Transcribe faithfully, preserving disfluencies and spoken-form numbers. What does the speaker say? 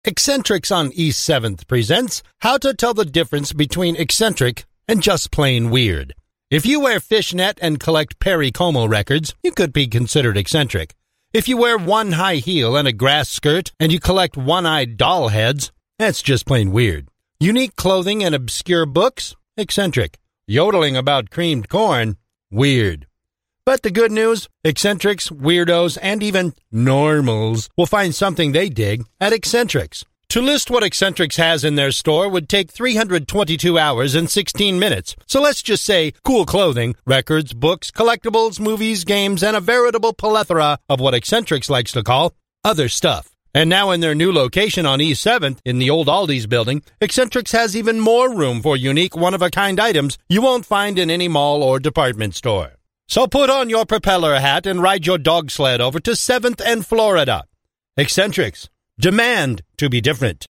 Eccentrics on East seventh presents How to Tell the Difference Between Eccentric and Just Plain Weird. If you wear fishnet and collect Perry Como records, you could be considered eccentric. If you wear one high heel and a grass skirt and you collect one-eyed doll heads, that's just plain weird. Unique clothing and obscure books? Eccentric. Yodeling about creamed corn? Weird. But the good news, eccentrics, weirdos, and even normals will find something they dig at Eccentrics. To list what Eccentrics has in their store would take three hundred twenty-two hours and sixteen minutes. So let's just say cool clothing, records, books, collectibles, movies, games, and a veritable plethora of what Eccentrics likes to call other stuff. And now in their new location on East seventh, in the old Aldi's building, Eccentrics has even more room for unique one-of-a-kind items you won't find in any mall or department store. So put on your propeller hat and ride your dog sled over to seventh and Florida. Eccentrics. Demand to be different.